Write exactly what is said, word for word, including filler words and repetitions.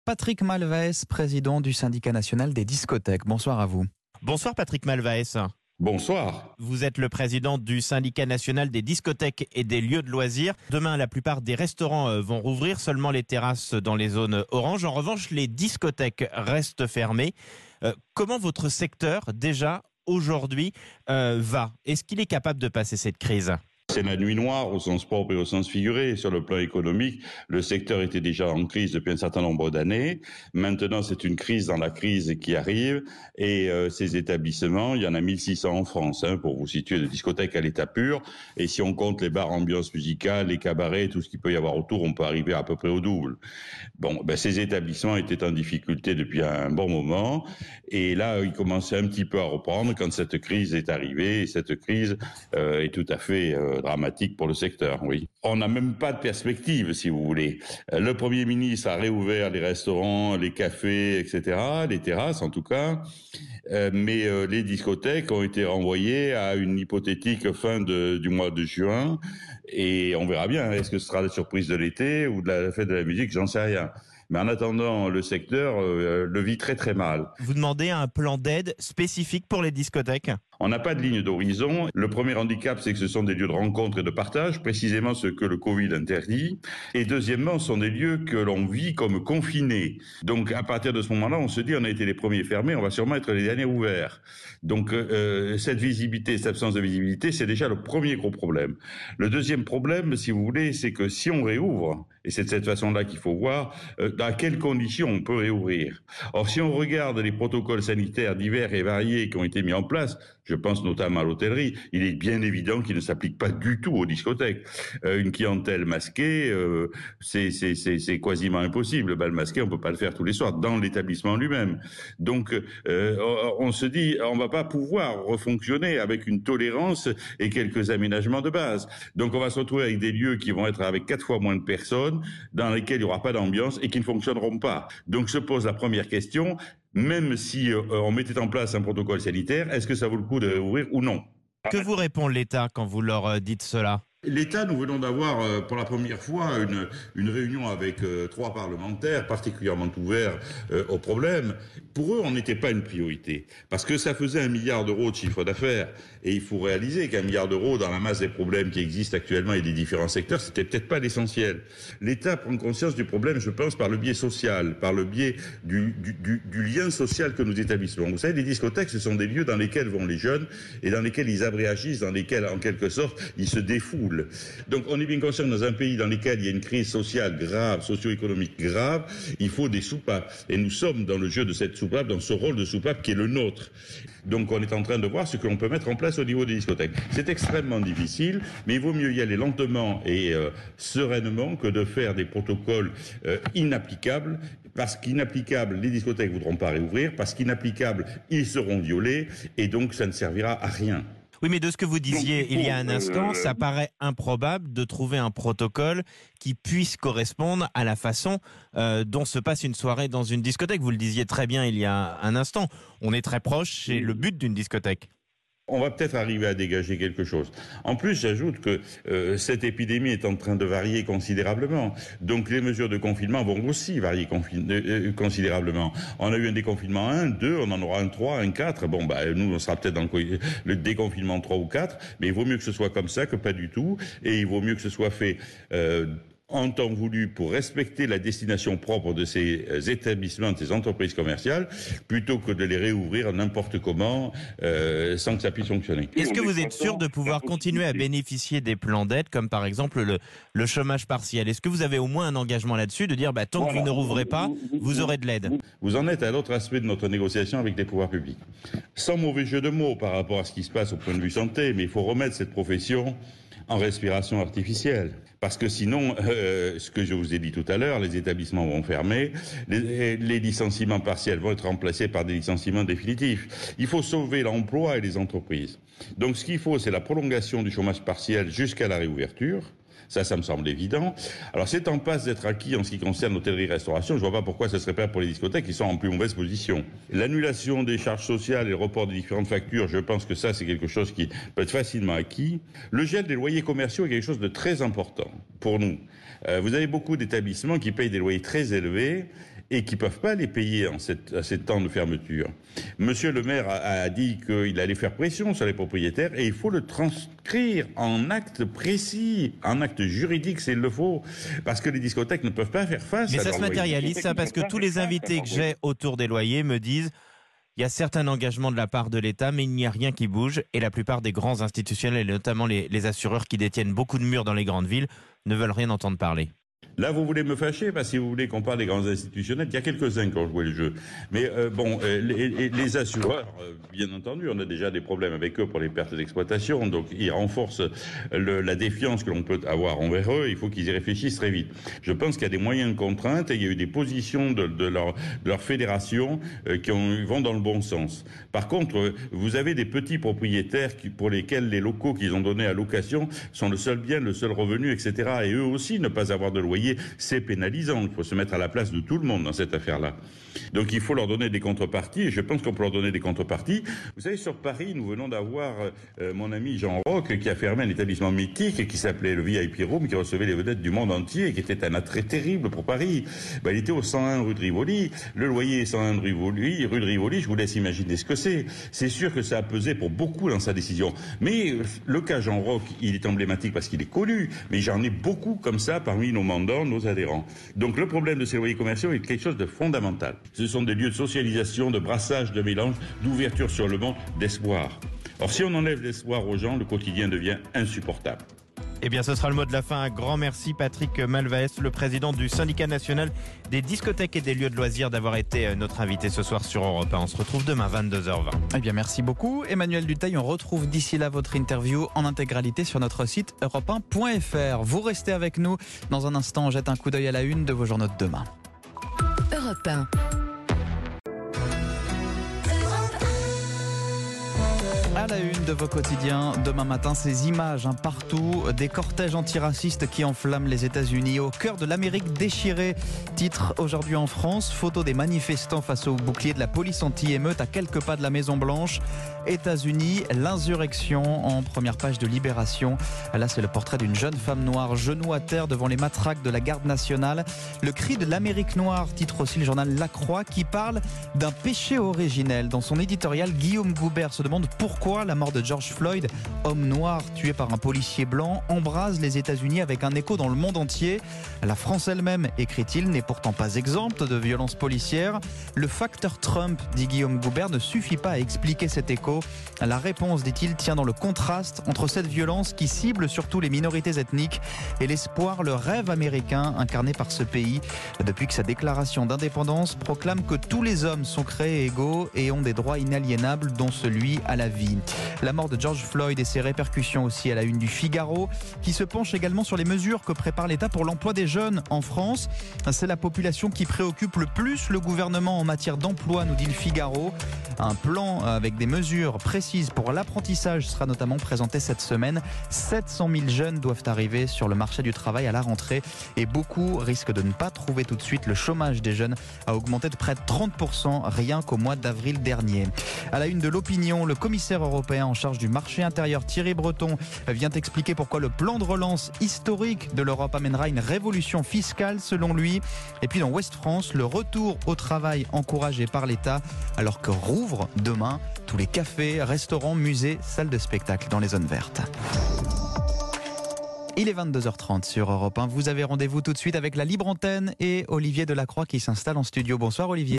Patrick Malvaez, président du syndicat national des discothèques. Bonsoir à vous. Bonsoir Patrick Malvaez. Bonsoir. Vous êtes le président du syndicat national des discothèques et des lieux de loisirs. Demain, la plupart des restaurants vont rouvrir, seulement les terrasses dans les zones orange. En revanche, les discothèques restent fermées. Euh, comment votre secteur, déjà aujourd'hui, euh, va? Est-ce qu'il est capable de passer cette crise ? C'est la nuit noire au sens propre et au sens figuré. Sur le plan économique, le secteur était déjà en crise depuis un certain nombre d'années. Maintenant, c'est une crise dans la crise qui arrive. Et euh, ces établissements, il y en a mille six cents en France, hein, pour vous situer, de discothèques à l'état pur. Et si on compte les bars ambiance musicale, les cabarets, tout ce qu'il peut y avoir autour, on peut arriver à peu près au double. Bon, ben, ces établissements étaient en difficulté depuis un bon moment. Et là, ils commençaient un petit peu à reprendre quand cette crise est arrivée. Et cette crise euh, est tout à fait... Euh, dramatique pour le secteur, oui. On n'a même pas de perspective, si vous voulez. Le Premier ministre a réouvert les restaurants, les cafés, et cetera, les terrasses en tout cas, euh, mais euh, les discothèques ont été renvoyées à une hypothétique fin de, du mois de juin, et on verra bien, est-ce que ce sera la surprise de l'été ou de la fête de la musique, j'en sais rien. Mais en attendant, le secteur euh, le vit très très mal. Vous demandez un plan d'aide spécifique pour les discothèques ? On n'a pas de ligne d'horizon. Le premier handicap, c'est que ce sont des lieux de rencontre et de partage, précisément ce que le Covid interdit. Et deuxièmement, ce sont des lieux que l'on vit comme confinés. Donc, à partir de ce moment-là, on se dit, on a été les premiers fermés, on va sûrement être les derniers ouverts. Donc, euh, cette visibilité, cette absence de visibilité, c'est déjà le premier gros problème. Le deuxième problème, si vous voulez, c'est que si on réouvre, et c'est de cette façon-là qu'il faut voir, euh, dans quelles conditions on peut réouvrir. Or, si on regarde les protocoles sanitaires divers et variés qui ont été mis en place, je pense notamment à l'hôtellerie, il est bien évident qu'il ne s'applique pas du tout aux discothèques. Euh, une clientèle masquée, euh, c'est, c'est, c'est, c'est quasiment impossible. Le bal masqué, on peut pas le faire tous les soirs dans l'établissement lui-même. Donc, euh, on se dit, on va pas pouvoir refonctionner avec une tolérance et quelques aménagements de base. Donc, on va se retrouver avec des lieux qui vont être avec quatre fois moins de personnes, dans lesquels il y aura pas d'ambiance et qui ne fonctionneront pas. Donc, se pose la première question. Même si euh, on mettait en place un protocole sanitaire, est-ce que ça vaut le coup de réouvrir ou non ? Que vous répond l'État quand vous leur dites cela ? L'État, nous venons d'avoir euh, pour la première fois une, une réunion avec euh, trois parlementaires particulièrement ouverts euh, au problème. Pour eux, on n'était pas une priorité parce que ça faisait un milliard d'euros de chiffre d'affaires. Et il faut réaliser qu'un milliard d'euros dans la masse des problèmes qui existent actuellement et des différents secteurs, c'était peut-être pas l'essentiel. L'État prend conscience du problème, je pense, par le biais social, par le biais du, du, du, du lien social que nous établissons. Vous savez, les discothèques, ce sont des lieux dans lesquels vont les jeunes et dans lesquels ils abréagissent, dans lesquels, en quelque sorte, ils se défoulent. Donc on est bien conscient que dans un pays dans lequel il y a une crise sociale grave, socio-économique grave, il faut des soupapes. Et nous sommes dans le jeu de cette soupape, dans ce rôle de soupape qui est le nôtre. Donc on est en train de voir ce que l'on peut mettre en place au niveau des discothèques. C'est extrêmement difficile, mais il vaut mieux y aller lentement et euh, sereinement que de faire des protocoles euh, inapplicables. Parce qu'inapplicables, les discothèques ne voudront pas réouvrir. Parce qu'inapplicables, ils seront violés. Et donc ça ne servira à rien. Oui, mais de ce que vous disiez Donc, il y a un instant, euh... ça paraît improbable de trouver un protocole qui puisse correspondre à la façon euh, dont se passe une soirée dans une discothèque. Vous le disiez très bien il y a un instant. On est très proche, c'est le but d'une discothèque. On va peut-être arriver à dégager quelque chose. En plus, j'ajoute que euh, cette épidémie est en train de varier considérablement. Donc les mesures de confinement vont aussi varier confi- euh, considérablement. On a eu un déconfinement un, deux, on en aura un trois, un quatre. Bon, bah nous, on sera peut-être dans le, le déconfinement trois ou quatre, mais il vaut mieux que ce soit comme ça que pas du tout. Et il vaut mieux que ce soit fait... Euh, en temps voulu pour respecter la destination propre de ces établissements, de ces entreprises commerciales, plutôt que de les réouvrir n'importe comment, euh, sans que ça puisse fonctionner. Est-ce que vous êtes sûr de pouvoir continuer à bénéficier des plans d'aide, comme par exemple le, le chômage partiel ? Est-ce que vous avez au moins un engagement là-dessus, de dire bah, tant que vous ne rouvrez pas, vous aurez de l'aide ? Vous en êtes à l'autre aspect de notre négociation avec les pouvoirs publics. Sans mauvais jeu de mots par rapport à ce qui se passe au point de vue santé, mais il faut remettre cette profession en respiration artificielle. Parce que sinon, euh, ce que je vous ai dit tout à l'heure, les établissements vont fermer, les, les licenciements partiels vont être remplacés par des licenciements définitifs. Il faut sauver l'emploi et les entreprises. Donc ce qu'il faut, c'est la prolongation du chômage partiel jusqu'à la réouverture. Ça, ça me semble évident. Alors, c'est en passe d'être acquis en ce qui concerne l'hôtellerie-restauration. Je vois pas pourquoi ce serait pas pour les discothèques qui sont en plus mauvaise position. L'annulation des charges sociales et le report des différentes factures, je pense que ça, c'est quelque chose qui peut être facilement acquis. Le gel des loyers commerciaux est quelque chose de très important pour nous. Euh, vous avez beaucoup d'établissements qui payent des loyers très élevés et qui ne peuvent pas les payer en cette, à ces temps de fermeture. Monsieur le maire a, a dit qu'il allait faire pression sur les propriétaires et il faut le transcrire en acte précis, en acte juridique s'il le faut, parce que les discothèques ne peuvent pas faire face Mais à ça leurs se loyers. matérialise, ça, parce que tous les invités que j'ai autour des loyers me disent il y a certains engagements de la part de l'État, mais il n'y a rien qui bouge. Et la plupart des grands institutionnels, et notamment les, les assureurs qui détiennent beaucoup de murs dans les grandes villes, ne veulent rien entendre parler. Là, vous voulez me fâcher parce que si vous voulez qu'on parle des grands institutionnels, il y a quelques-uns qui ont joué le jeu. Mais euh, bon, euh, les, les assureurs, euh, bien entendu, on a déjà des problèmes avec eux pour les pertes d'exploitation, donc ils renforcent le, la défiance que l'on peut avoir envers eux. Il faut qu'ils y réfléchissent très vite. Je pense qu'il y a des moyens de contrainte et il y a eu des positions de, de, leur, de leur fédération euh, qui ont, vont dans le bon sens. Par contre, euh, vous avez des petits propriétaires qui, pour lesquels les locaux qu'ils ont donnés à location sont le seul bien, le seul revenu, et cetera. Et eux aussi, ne pas avoir de loyer, c'est pénalisant. Il faut se mettre à la place de tout le monde dans cette affaire-là. Donc il faut leur donner des contreparties, et je pense qu'on peut leur donner des contreparties. Vous savez, sur Paris, nous venons d'avoir euh, mon ami Jean Roch qui a fermé un établissement mythique qui s'appelait le V I P Room, qui recevait les vedettes du monde entier et qui était un attrait terrible pour Paris. Ben, il était au cent un rue de Rivoli. Le loyer est cent un rue de Rivoli. Rue de Rivoli, je vous laisse imaginer ce que c'est. C'est sûr que ça a pesé pour beaucoup dans sa décision. Mais euh, le cas Jean Roch, il est emblématique parce qu'il est connu. Mais j'en ai beaucoup comme ça parmi nos mandants, nos adhérents. Donc le problème de ces loyers commerciaux est quelque chose de fondamental. Ce sont des lieux de socialisation, de brassage, de mélange, d'ouverture sur le monde, d'espoir. Or, si on enlève l'espoir aux gens, le quotidien devient insupportable. Eh bien, ce sera le mot de la fin. Un grand merci, Patrick Malvaes, le président du syndicat national des discothèques et des lieux de loisirs, d'avoir été notre invité ce soir sur Europe un. On se retrouve demain, vingt-deux heures vingt. Eh bien, merci beaucoup. Emmanuel Dutheil, on retrouve d'ici là votre interview en intégralité sur notre site europe un point f r. Vous restez avec nous. Dans un instant, on jette un coup d'œil à la une de vos journaux de demain. Europe un. À la une de vos quotidiens, demain matin, ces images hein, partout, des cortèges antiracistes qui enflamment les États-Unis au cœur de l'Amérique déchirée. Titre aujourd'hui en France, photo des manifestants face au bouclier de la police anti-émeute à quelques pas de la Maison-Blanche. États-Unis, l'insurrection en première page de Libération. Là, c'est le portrait d'une jeune femme noire, genou à terre devant les matraques de la garde nationale. Le cri de l'Amérique noire, titre aussi le journal La Croix, qui parle d'un péché originel. Dans son éditorial, Guillaume Goubert se demande pourquoi la mort de George Floyd, homme noir tué par un policier blanc, embrase les États-Unis avec un écho dans le monde entier. La France elle-même, écrit-il, n'est pourtant pas exempte de violences policières. Le facteur Trump, dit Guillaume Goubert, ne suffit pas à expliquer cet écho. La réponse, dit-il, tient dans le contraste entre cette violence qui cible surtout les minorités ethniques et l'espoir, le rêve américain incarné par ce pays depuis que sa déclaration d'indépendance proclame que tous les hommes sont créés égaux et ont des droits inaliénables, dont celui à la vie. La mort de George Floyd et ses répercussions aussi à la une du Figaro, qui se penche également sur les mesures que prépare l'État pour l'emploi des jeunes en France. C'est la population qui préoccupe le plus le gouvernement en matière d'emploi, nous dit le Figaro. Un plan avec des mesures précises pour l'apprentissage sera notamment présenté cette semaine. sept cent mille jeunes doivent arriver sur le marché du travail à la rentrée et beaucoup risquent de ne pas trouver tout de suite. Le chômage des jeunes a augmenté de près de trente pour cent rien qu'au mois d'avril dernier. À la une de l'Opinion, le commissaire européen en charge du marché intérieur, Thierry Breton, vient expliquer pourquoi le plan de relance historique de l'Europe amènera une révolution fiscale selon lui. Et puis dans Ouest France, le retour au travail encouragé par l'État alors que rouvrent demain tous les cafés, restaurants, musées, salles de spectacle dans les zones vertes. Il est vingt-deux heures trente sur Europe un. Vous avez rendez-vous tout de suite avec la Libre Antenne et Olivier Delacroix qui s'installe en studio. Bonsoir Olivier.